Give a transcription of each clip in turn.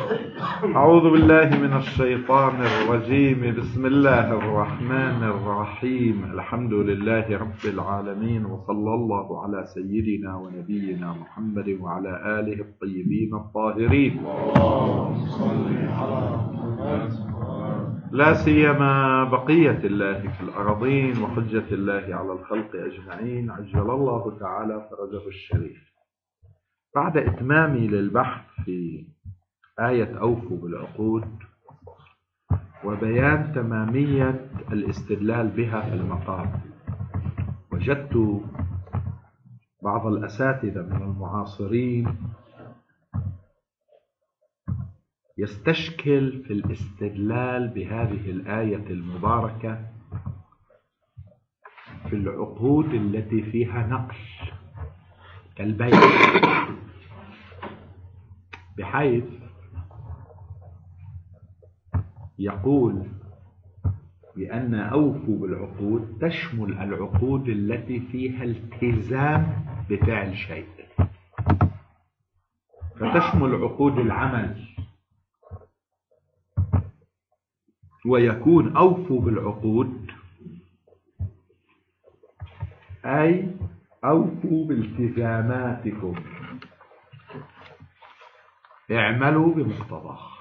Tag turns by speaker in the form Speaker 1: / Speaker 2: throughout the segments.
Speaker 1: أعوذ بالله من الشيطان الرجيم. بسم الله الرحمن الرحيم. الحمد لله رب العالمين، وصلى الله على سيدنا ونبينا محمد وعلى آله الطيبين الطاهرين، لا سيما بقية الله في الأرضين وحجة الله على الخلق أجمعين، عجل الله تعالى فرجه الشريف. بعد إتمامي للبحث في آية أوفوا بالعقود وبيان تمامية الاستدلال بها في المقام، وجدت بعض الأساتذة من المعاصرين يستشكل في الاستدلال بهذه الآية المباركة في العقود التي فيها نقل كالبيع، بحيث يقول بأن أوفوا بالعقود تشمل العقود التي فيها التزام بفعل شيء، فتشمل عقود العمل، ويكون أوفوا بالعقود أي أوفوا بالتزاماتكم، اعملوا بمقتضاه.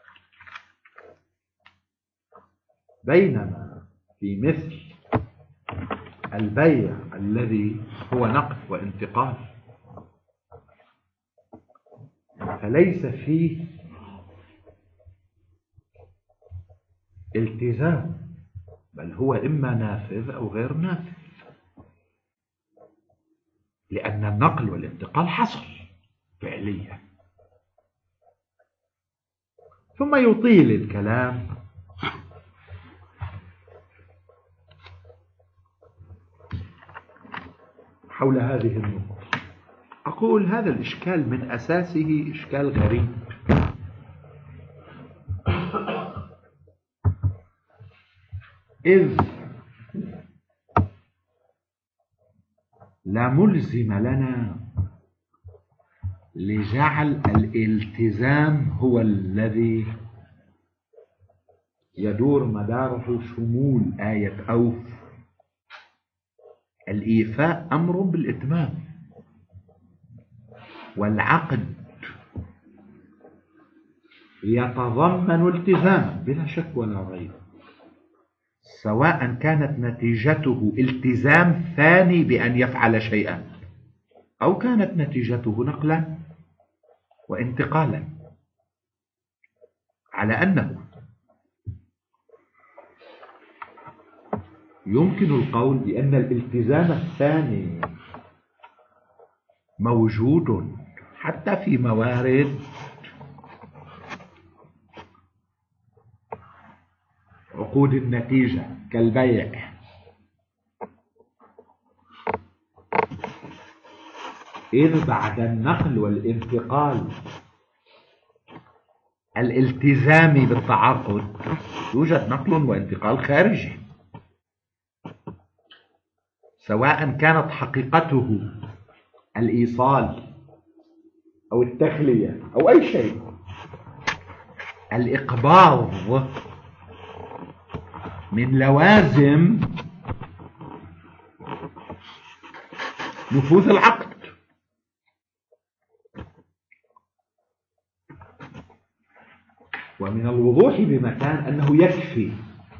Speaker 1: بينما في مثل البيع الذي هو نقد وانتقال فليس فيه التزام، بل هو إما نافذ أو غير نافذ، لأن النقل والانتقال حصل فعليا. ثم يطيل الكلام حول هذه النقطة. أقول هذا الإشكال من أساسه إشكال غريب، إذ لا ملزم لنا لجعل الالتزام هو الذي يدور مداره شمول آية أوف. الإيفاء أمر بالإتمام، والعقد يتضمن التزاما بلا شك ولا ريب، سواء كانت نتيجته التزام ثاني بأن يفعل شيئا، أو كانت نتيجته نقلا وانتقالا، على أنه يمكن القول بأن الالتزام الثاني موجود حتى في موارد عقود النتيجة كالبيع، إذ بعد النقل والانتقال الالتزام بالتعاقد يوجد نقل وانتقال خارجي، سواء كانت حقيقته الإيصال أو التخلية أو أي شيء. الإقباض من لوازم نفوذ العقد، ومن الوضوح بمكان أنه يكفي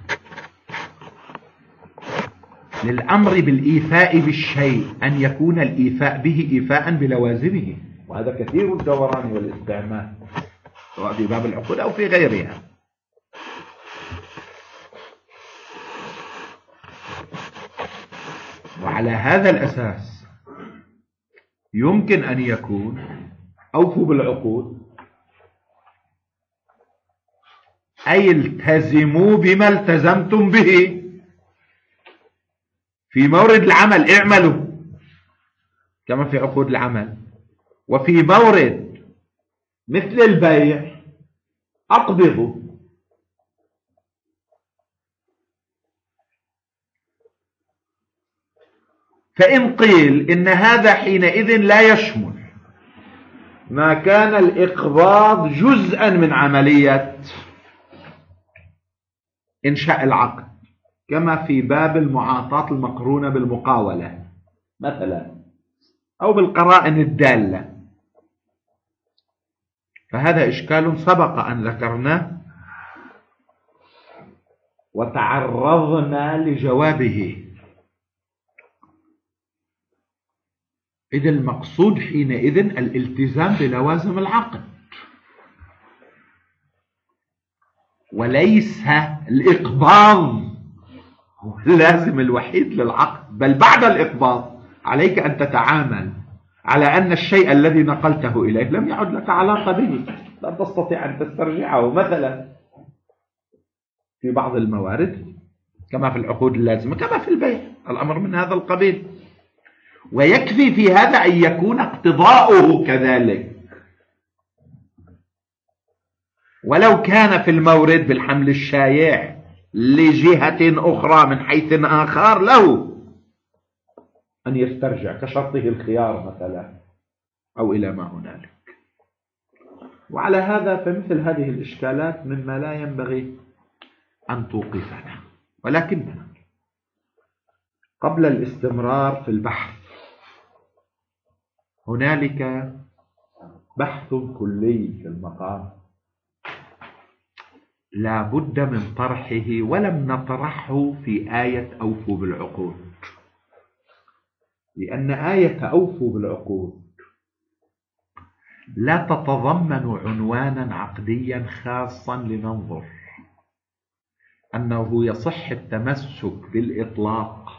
Speaker 1: للأمر بالإيفاء بالشيء أن يكون الإيفاء به إيفاء بلوازمه، وهذا كثير الدوران والاستعمال سواء في باب العقود أو في غيرها. وعلى هذا الأساس يمكن أن يكون أوفوا بالعقود أي التزموا بما التزمتم به في مورد العمل، اعملوا كما في عقود العمل، وفي مورد مثل البيع أقبضوا. فإن قيل إن هذا حينئذ لا يشمل ما كان الإقباض جزءا من عملية إنشاء العقد، كما في باب المعاطاة المقرونة بالمقاولة مثلا، أو بالقرائن الدالة. فهذا إشكال سبق أن ذكرناه وتعرضنا لجوابه. إذ المقصود حينئذ الالتزام بلوازم العقد، وليس الإقباض هو اللازم الوحيد للعقد، بل بعد الإقباض عليك أن تتعامل على أن الشيء الذي نقلته إليه لم يعد لك علاقة به، لا تستطيع أن تسترجعه مثلا في بعض الموارد، كما في العقود اللازمة، كما في البيع، الأمر من هذا القبيل. ويكفي في هذا أن يكون اقتضاؤه كذلك، ولو كان في المورد بالحمل الشايع لجهة أخرى من حيث آخر له أن يسترجع، كشرطه الخيار مثلا أو إلى ما هنالك. وعلى هذا فمثل هذه الإشكالات مما لا ينبغي أن توقفنا. ولكننا قبل الاستمرار في البحث هنالك بحث كلي في المقام لا بد من طرحه، ولم نطرحه في آية أوفوا بالعقود، لأن آية أوفوا بالعقود لا تتضمن عنوانا عقديا خاصا لننظر أنه يصح التمسك بالإطلاق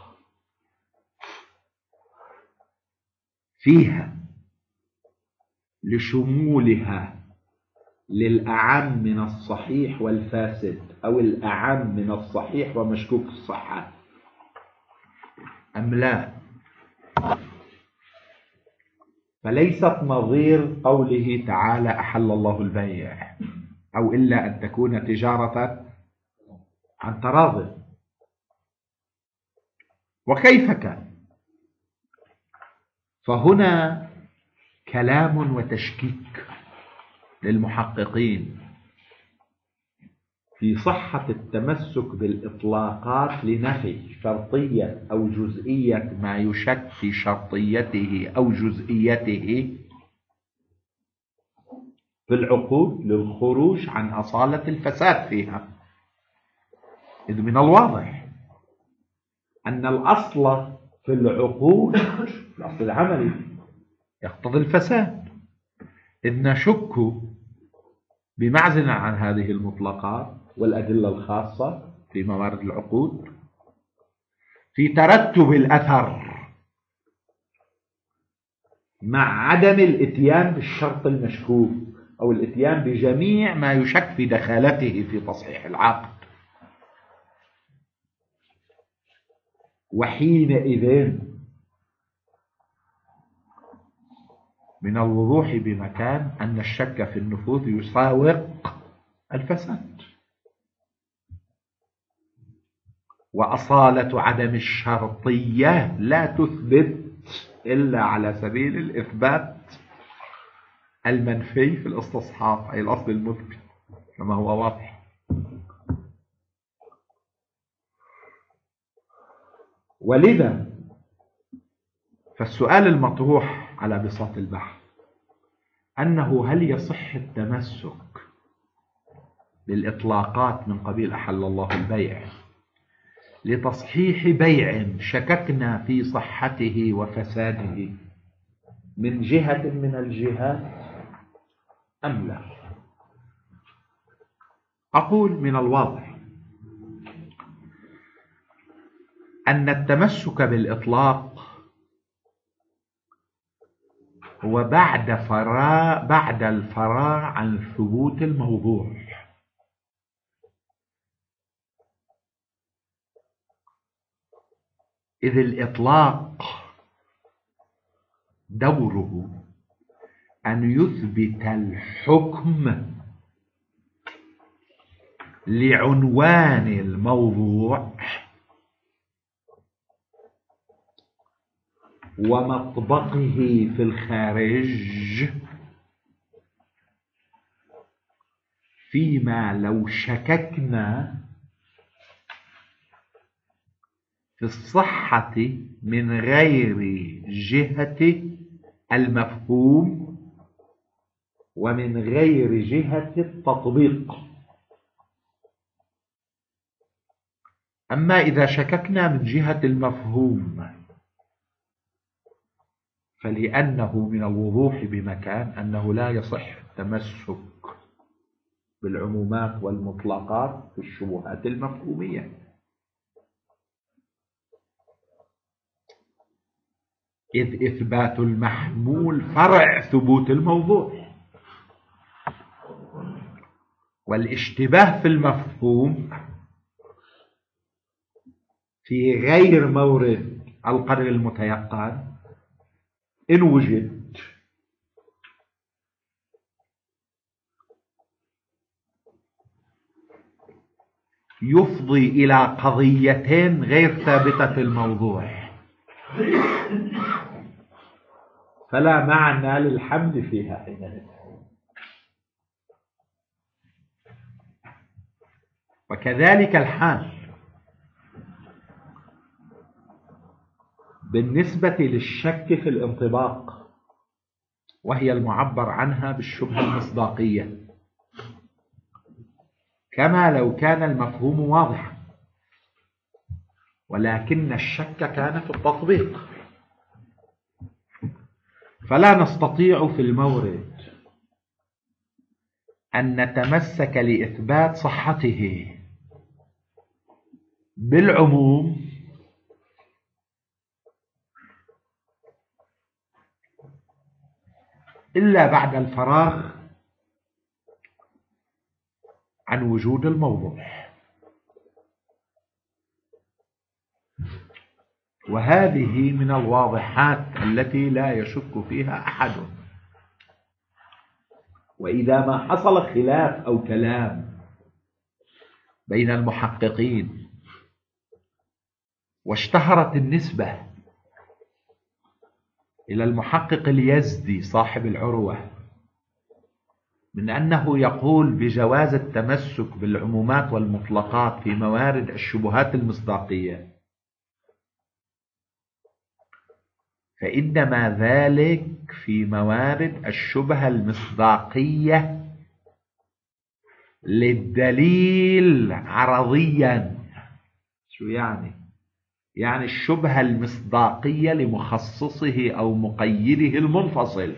Speaker 1: فيها لشمولها للأعم من الصحيح والفاسد، أو الأعم من الصحيح ومشكوك الصحة، أم لا. فليست نظير قوله تعالى أحل الله البيع، أو إلا أن تكون تجارة عن تراض. وكيف كان؟ فهنا كلام وتشكيك للمحققين في صحة التمسك بالإطلاقات لنفي شرطية أو جزئية ما يشك في شرطيته أو جزئيته في العقود للخروج عن أصالة الفساد فيها. إذ من الواضح أن الأصل في العقود الأصل العملي يقتضي الفساد، إذ نشك بمعزل عن هذه المطلقات والأدلة الخاصة في موارد العقود في ترتب الأثر مع عدم الإتيان بالشرط المشكوك أو الإتيان بجميع ما يشك في دخالته في تصحيح العقد. وحينئذ من الوضوح بمكان أن الشك في النفوذ يساوق الفساد، وأصالة عدم الشرطية لا تثبت إلا على سبيل الإثبات المنفي في الاستصحاب، أي الأصل المثبت كما هو واضح. ولذا فالسؤال المطروح على بساط البحث أنه هل يصح التمسك بالإطلاقات من قبيل أحل الله البيع لتصحيح بيع شككنا في صحته وفساده من جهة من الجهات أم لا؟ أقول من الواضح أن التمسك بالإطلاق هو بعد الفراغ عن ثبوت الموضوع. إذ الإطلاق دوره أن يثبت الحكم لعنوان الموضوع ومطبقه في الخارج فيما لو شككنا في الصحة من غير جهة المفهوم ومن غير جهة التطبيق. أما إذا شككنا من جهة المفهوم فلأنه من الوضوح بمكان أنه لا يصح التمسك بالعمومات والمطلقات في الشبهات المفهومية، إذ إثبات المحمول فرع ثبوت الموضوع، والاشتباه في المفهوم في غير مورد القدر المتيقن إن وجد يفضي إلى قضيتين غير ثابتة في الموضوع، فلا معنى للحمل فيها حينئذ. وكذلك الحال بالنسبة للشك في الانطباق، وهي المعبر عنها بالشبهة المصداقية، كما لو كان المفهوم واضحا ولكن الشك كان في التطبيق، فلا نستطيع في المورد أن نتمسك لإثبات صحته بالعموم إلا بعد الفراغ عن وجود الموضوع. وهذه من الواضحات التي لا يشك فيها أحد. وإذا ما حصل خلاف أو كلام بين المحققين واشتهرت النسبة إلى المحقق اليزدي صاحب العروة من أنه يقول بجواز التمسك بالعمومات والمطلقات في موارد الشبهات المصداقية، فإنما ذلك في موارد الشبهة المصداقية للدليل عرضيا. شو يعني؟ يعني الشبهة المصداقية لمخصصه أو مقيده المنفصل،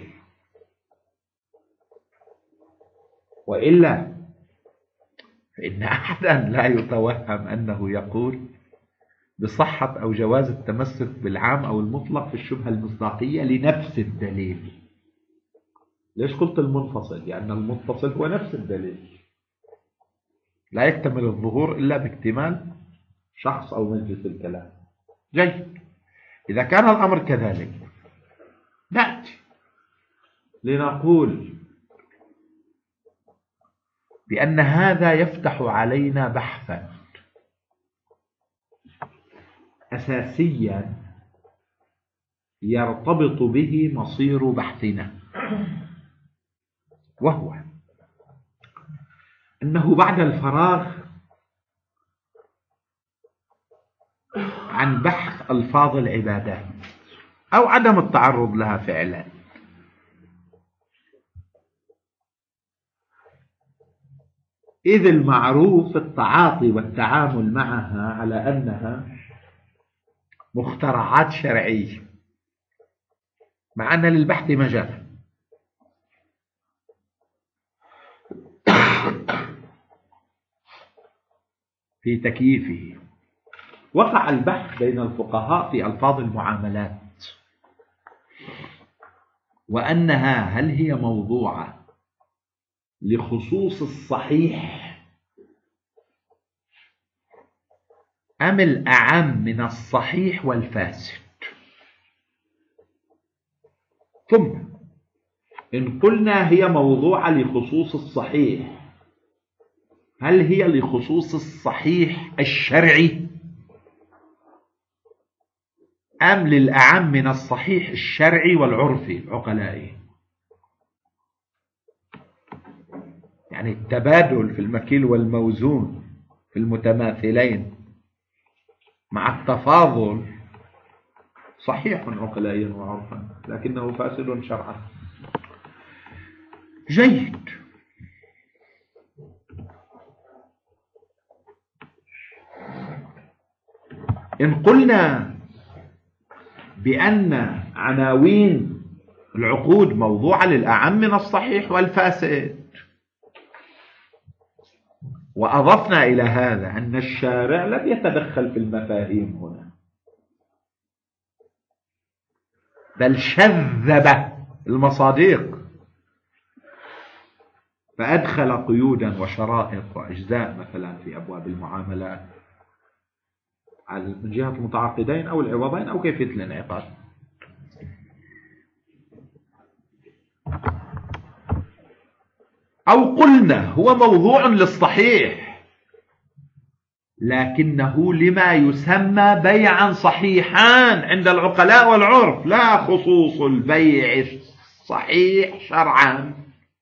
Speaker 1: وإلا فإن أحدا لا يتوهم أنه يقول بصحة أو جواز التمسك بالعام أو المطلق في الشبهة المصداقية لنفس الدليل. ليش قلت المنفصل؟ لأن المتصل هو نفس الدليل، لا يكتمل الظهور إلا باكتمال شخص أو مجلس الكلام. جيد، إذا كان الأمر كذلك نأتي لنقول بأن هذا يفتح علينا بحثا أساسيا يرتبط به مصير بحثنا، وهو أنه بعد الفراغ عن بحث ألفاظ العبادات أو عدم التعرض لها فعلا، إذ المعروف التعاطي والتعامل معها على أنها مخترعات شرعية، مع أن للبحث مجال. في تكييفه وقع البحث بين الفقهاء في ألفاظ المعاملات، وأنها هل هي موضوعة لخصوص الصحيح أم الأعم من الصحيح والفاسد. ثم إن قلنا هي موضوعة لخصوص الصحيح، هل هي لخصوص الصحيح الشرعي أم للأعم من الصحيح الشرعي والعرفي العقلائي؟ يعني التبادل في المكيل والموزون في المتماثلين مع التفاضل صحيح عقلائيا وعرفا، لكنه فاسد شرعا. جيد. إن قلنا بأن عناوين العقود موضوعة للأعم من الصحيح والفاسد، وأضفنا إلى هذا أن الشارع لم يتدخل في المفاهيم هنا، بل شذب المصادق فأدخل قيودا وشرائط وأجزاء مثلا في أبواب المعاملات من جهة المتعاقدين أو العوضين أو كيفية الانعقاد. أو قلنا هو موضوع للصحيح لكنه لما يسمى بيعا صحيحان عند العقلاء والعرف، لا خصوص البيع الصحيح شرعا.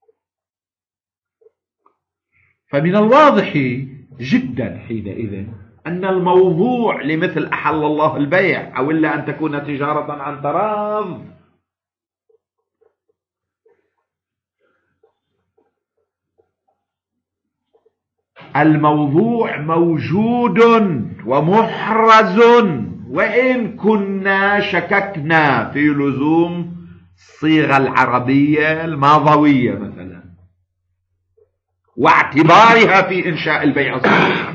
Speaker 1: فمن الواضح جدا حينئذ أن الموضوع لمثل أحل الله البيع أو إلا أن تكون تجارة عن تراض الموضوع موجود ومحرز، وإن كنا شككنا في لزوم الصيغة العربية الماضوية مثلا واعتبارها في إنشاء البيع الصحيح،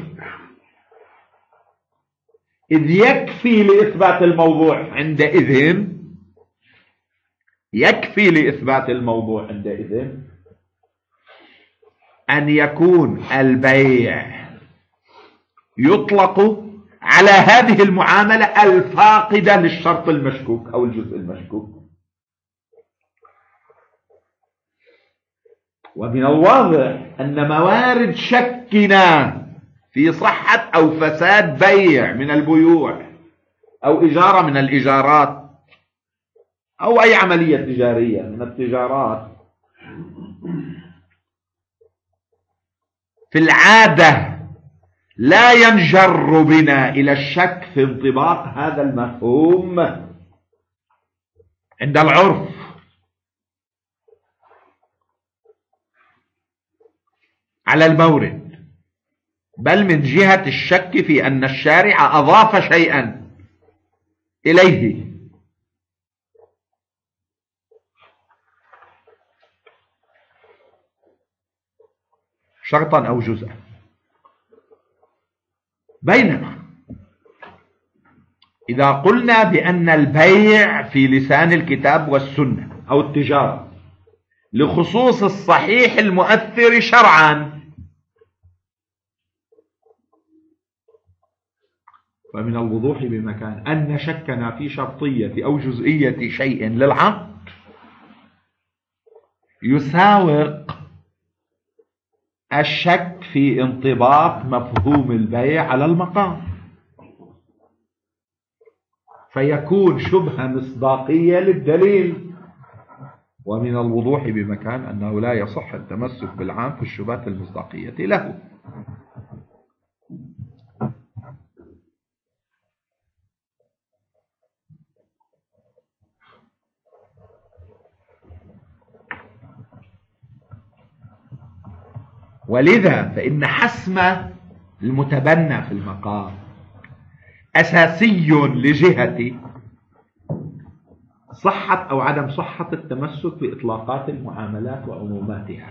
Speaker 1: إذ يكفي لإثبات الموضوع عندئذ أن يكون البيع يطلق على هذه المعاملة الفاقدة للشرط المشكوك أو الجزء المشكوك. ومن الواضح أن موارد شكنا في صحة أو فساد بيع من البيوع أو إجارة من الإجارات أو أي عملية تجارية من التجارات في العادة لا ينجر بنا إلى الشك في انطباق هذا المفهوم عند العرف، على المورد، بل من جهة الشك في أن الشارع أضاف شيئا إليه شرطا أو جزءا. بينما إذا قلنا بأن البيع في لسان الكتاب والسنة أو التجارة لخصوص الصحيح المؤثر شرعا، فمن الوضوح بمكان أن شكنا في شرطية أو جزئية شيء للعقد يساوق الشك في انطباق مفهوم البيع على المقام، فيكون شبهة مصداقية للدليل. ومن الوضوح بمكان أنه لا يصح التمسك بالعام في الشبهات المصداقية له. ولذا فإن حسم المتبنى في المقام أساسي لجهة صحة أو عدم صحة التمسك بإطلاقات المعاملات وعموماتها.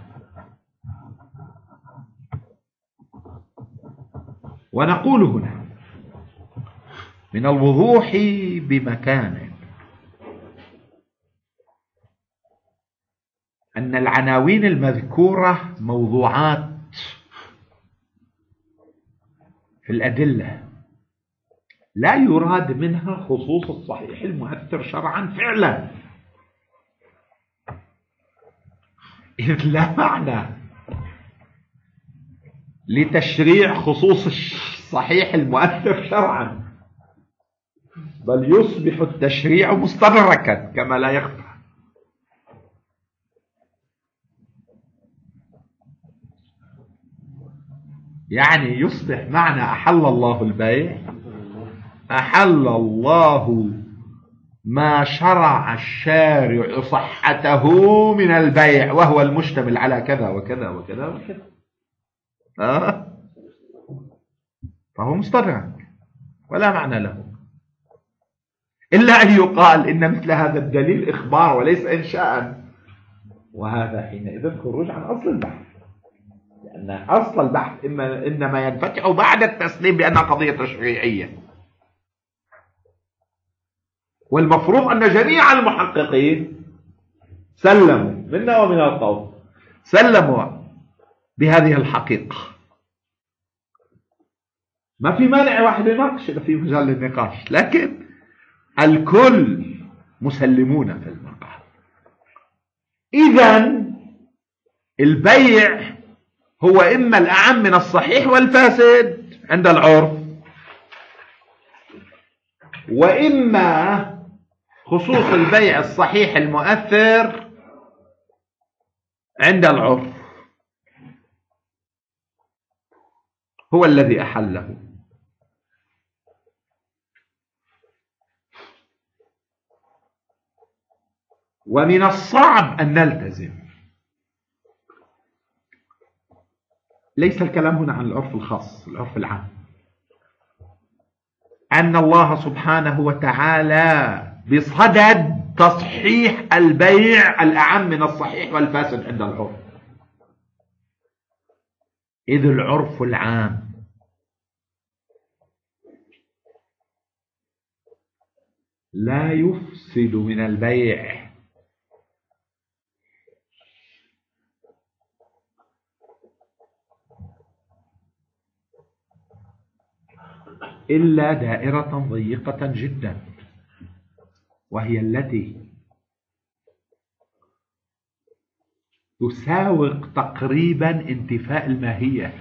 Speaker 1: ونقول هنا من الوضوح بمكان أن العناوين المذكورة موضوعات في الأدلة لا يراد منها خصوص الصحيح المؤثر شرعا فعلا، إذ لا معنى لتشريع خصوص الصحيح المؤثر شرعا، بل يصبح التشريع مستدركا كما لا يخفى. يعني يصبح معنى أحل الله البيع أحل الله ما شرع الشارع صحته من البيع، وهو المشتمل على كذا وكذا وكذا وكذا. فهو مستدرك ولا معنى له، إلا أن يقال إن مثل هذا الدليل إخبار وليس إنشاء، وهذا حينئذ خروج عن أصل البحث، لأن أصل البحث إنما ينفتح بعد التسليم بأنها قضية تشريعية. والمفروض أن جميع المحققين سلموا منا ومن القوم، سلموا بهذه الحقيقة. ما في مانع واحد يناقش في مجال النقاش، لكن الكل مسلمون في المقام. إذن البيع هو إما الأعم من الصحيح والفاسد عند العرف، وإما خصوص البيع الصحيح المؤثر عند العرف هو الذي أحله. ومن الصعب أن نلتزم. ليس الكلام هنا عن العرف الخاص، العرف العام، أن الله سبحانه وتعالى بصدد تصحيح البيع الأعم من الصحيح والفاسد عند العرف، إذ العرف العام لا يفسد من البيع إلا دائرة ضيقة جدا، وهي التي تساوق تقريبا انتفاء الماهية،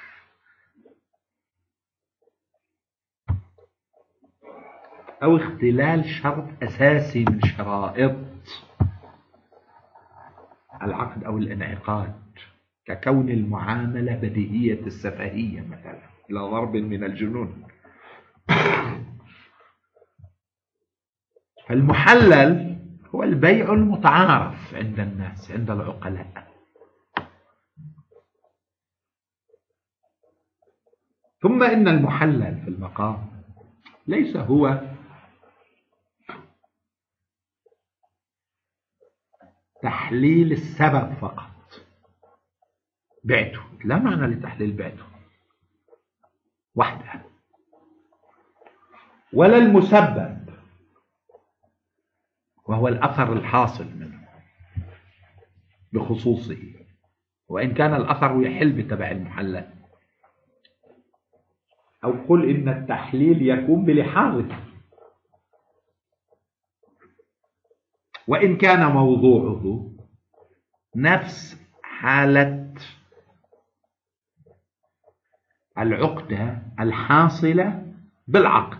Speaker 1: أو اختلال شرط أساسي من شرائط العقد أو الانعقاد، ككون المعاملة بديهية السفهية مثلا إلى ضرب من الجنون. فالمحلل هو البيع المتعارف عند الناس، عند العقلاء. ثم إن المحلل في المقام ليس هو تحليل السبب فقط، بعته، لا معنى لتحليل بعته وحده، ولا المسبب وهو الأثر الحاصل منه بخصوصه، وإن كان الأثر يحل بتبع المحلل. أو قل إن التحليل يكون بلحاظه، وإن كان موضوعه نفس حالة العقدة الحاصلة بالعقد.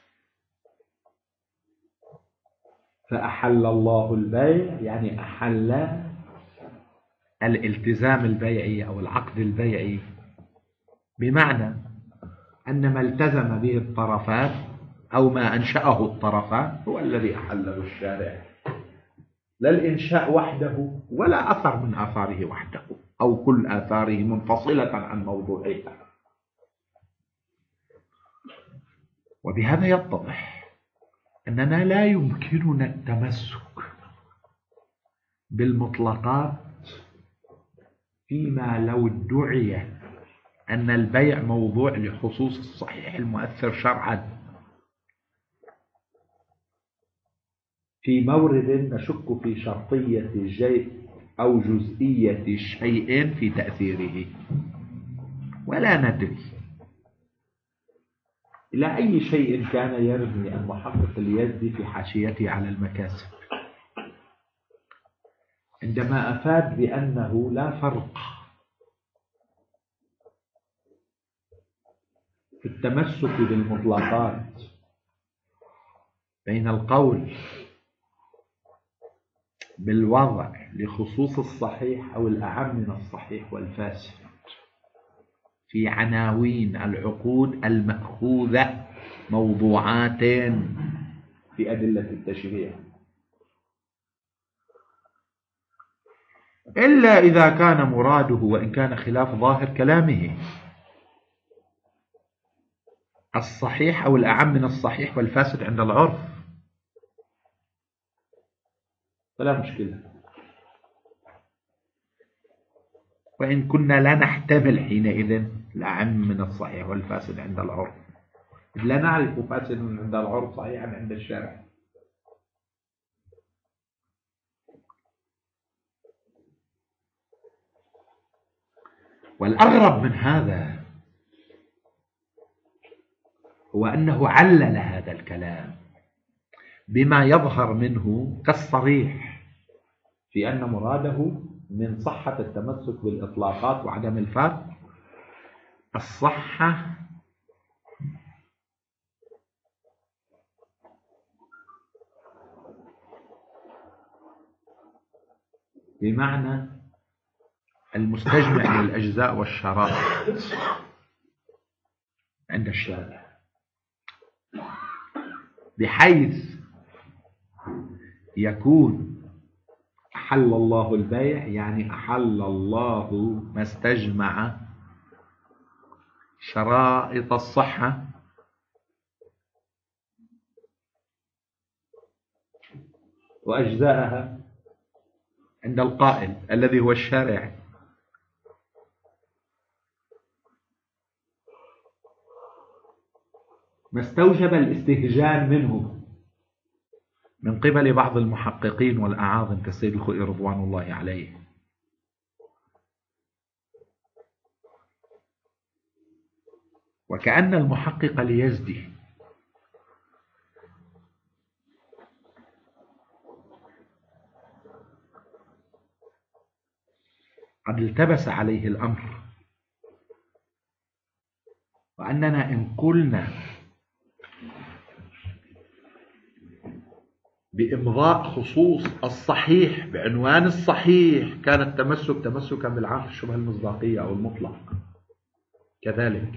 Speaker 1: فأحل الله البيع يعني أحل الالتزام البيعي أو العقد البيعي، بمعنى أن ما التزم به الطرفان أو ما أنشأه الطرفان هو الذي أحله الشارع، لا الإنشاء وحده ولا أثر من آثاره وحده، أو كل آثاره منفصلة عن موضوعها. وبهذا يتضح أننا لا يمكننا التمسك بالمطلقات فيما لو ادعي أن البيع موضوع لخصوص الصحيح المؤثر شرعا، في مورد نشك في شرطية شيء أو جزئية شيء في تأثيره، ولا ندري إلى أي شيء كان يرمي المحقق اليزدي في حاشيته على المكاسب عندما أفاد بأنه لا فرق في التمسك بالمطلقات بين القول بالوضع لخصوص الصحيح أو الأعم من الصحيح والفاسد، في عناوين العقود المأخوذة موضوعاتين في أدلة التشريع، إلا إذا كان مراده وإن كان خلاف ظاهر كلامه الصحيح أو الأعم من الصحيح والفاسد عند العرف، فلا مشكلة. وإن كنا لا نحتمل حينئذ الأعم من الصحيح والفاسد عند العرف، لا نعرف فاسد عند العرف صحيحا عند الشارع. والأغرب من هذا هو أنه علل هذا الكلام بما يظهر منه كالصريح في أن مراده من صحة التمسك بالإطلاقات وعدم الفرق الصحة بمعنى المستجمع للأجزاء والشرائط عند الشارع، بحيث يكون أحل الله البيع يعني أحل الله ما استجمع شرائط الصحة وأجزاءها عند القائل الذي هو الشارع. ما استوجب الاستهجان منه من قبل بعض المحققين والأعاظم كالسيد الخوئي رضوان الله عليه، وكأن المحقق اليزدي قد التبس عليه الأمر، وأننا إن قلنا بإمضاء خصوص الصحيح بعنوان الصحيح كان التمسك تمسكا بالعام في الشبهة المصداقية أو المطلق كذلك،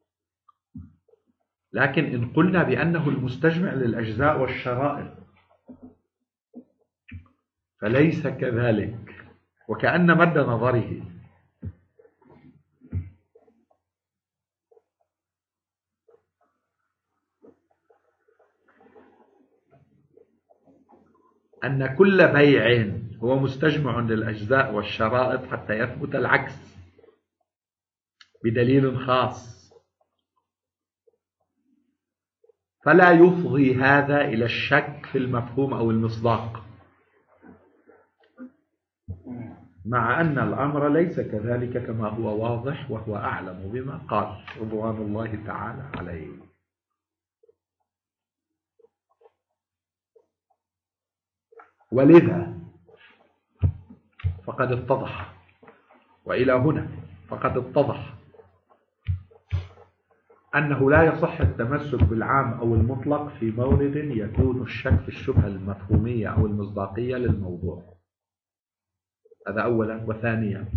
Speaker 1: لكن إن قلنا بأنه المستجمع للأجزاء والشرائط فليس كذلك، وكأن مد نظره أن كل بيع هو مستجمع للأجزاء والشرائط حتى يثبت العكس بدليل خاص، فلا يفضي هذا إلى الشك في المفهوم أو المصداق، مع أن الأمر ليس كذلك كما هو واضح وهو أعلم بما قال رضوان الله تعالى عليه. ولذا فقد اتضح، وإلى هنا فقد اتضح أنه لا يصح التمسك بالعام أو المطلق في مورد يكون الشك في الشبهة المفهومية أو المصداقية للموضوع، هذا أولا. وثانيا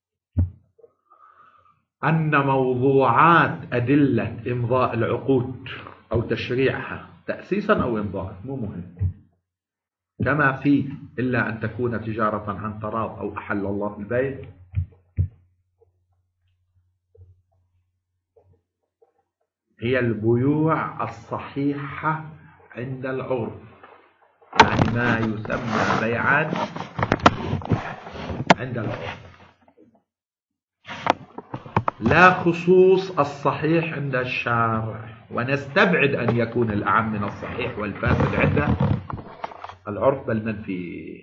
Speaker 1: أن موضوعات أدلة إمضاء العقود أو تشريعها تأسيسا أو إمضاء مو مهم، كما في إلا أن تكون تجارة عن قراض أو أحل الله البيع، هي البيوع الصحيحة عند العرف، يعني ما يسمى بيعا عند العرف، لا خصوص الصحيح عند الشارع، ونستبعد أن يكون الأعم من الصحيح والفاسد عند العرف بل منفي.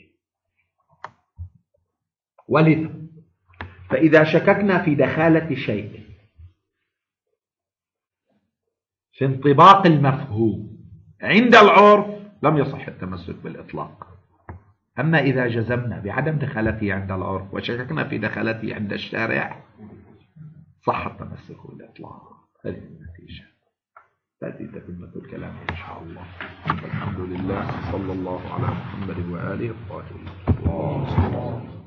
Speaker 1: ولذا فإذا شككنا في دخالة شيء في انطباق المفهوم عند العرف لم يصح التمسك بالإطلاق، أما إذا جزمنا بعدم دخالته عند العرف وشككنا في دخالته عند الشارع صح التمسك بالإطلاق. هذه النتيجة، تأتي تتمة الكلام إن شاء الله. الحمد لله، صلى الله على محمد وآله الطاهرين.